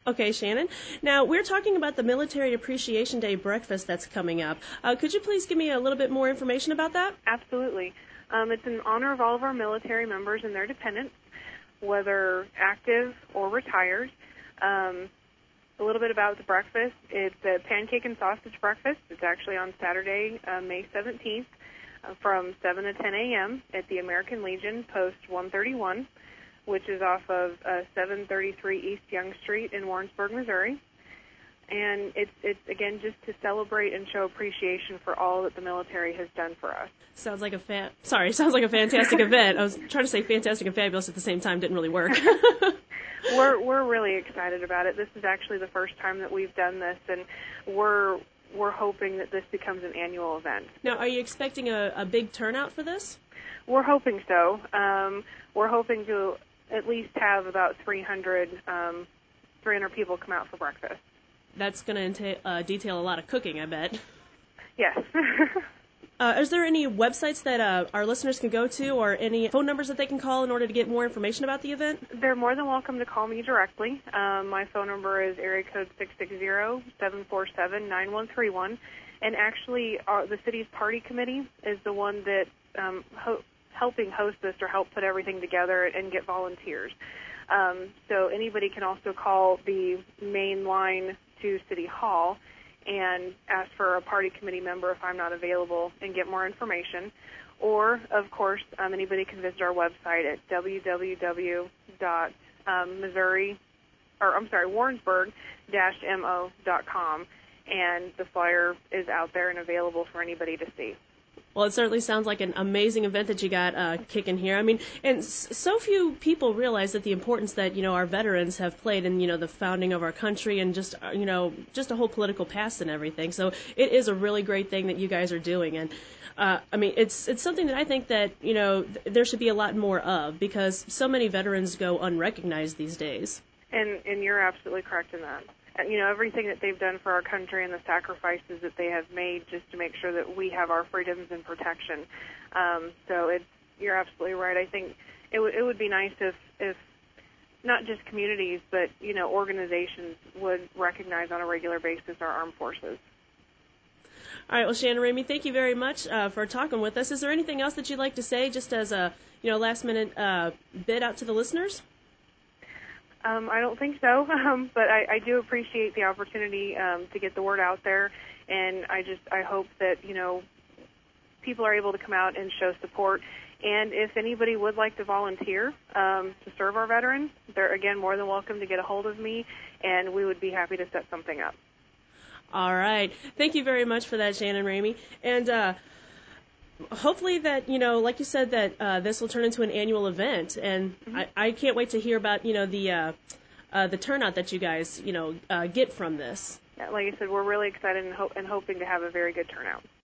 Okay, Shannon. Now, we're talking about the Military Appreciation Day breakfast that's coming up. Could you please give me a little bit more information about that? Absolutely. It's in honor of all of our military members and their dependents, whether active or retired. A little bit about the breakfast. It's a pancake and sausage breakfast. It's actually on Saturday, May 17th, from 7 to 10 a.m. at the American Legion, Post 131, which is off of 733 East Young Street in Warrensburg, Missouri. And it's again, just to celebrate and show appreciation for all that the military has done for us. Sounds like a fantastic event. I was trying to say fantastic and fabulous at the same time. Didn't really work. We're really excited about it. This is actually the first time that we've done this, and we're hoping that this becomes an annual event. Now, are you expecting a big turnout for this? We're hoping so. We're hoping to at least have about 300 people come out for breakfast. That's going to detail a lot of cooking, I bet. Yes. Is there any websites that our listeners can go to or any phone numbers that they can call in order to get more information about the event? They're more than welcome to call me directly. My phone number is area code 660-747-9131. And actually, the city's party committee is the one that helping host this or help put everything together and get volunteers. So anybody can also call the main line to City Hall and ask for a party committee member if I'm not available and get more information. Or, of course, anybody can visit our website at Warrensburg-mo.com, and the flyer is out there and available for anybody to see. Well, it certainly sounds like an amazing event that you got kicking here. I mean, and so few people realize that the importance that, our veterans have played in, the founding of our country and just, just a whole political past and everything. So it is a really great thing that you guys are doing. And, it's something that I think that, there should be a lot more of because so many veterans go unrecognized these days. And you're absolutely correct in that. Everything that they've done for our country and the sacrifices that they have made just to make sure that we have our freedoms and protection. So you're absolutely right. I think it would be nice if not just communities, but, organizations would recognize on a regular basis our armed forces. All right. Well, Shannon Ramey, thank you very much for talking with us. Is there anything else that you'd like to say just as a, last-minute bid out to the listeners? I don't think so, but I do appreciate the opportunity to get the word out there, and I hope that, people are able to come out and show support. And if anybody would like to volunteer to serve our veterans, they're, again, more than welcome to get a hold of me, and we would be happy to set something up. All right. Thank you very much for that, Shannon Ramey. And hopefully that, like you said, that this will turn into an annual event. And I can't wait to hear about, the turnout that you guys, get from this. Yeah, like I said, we're really excited and hoping to have a very good turnout.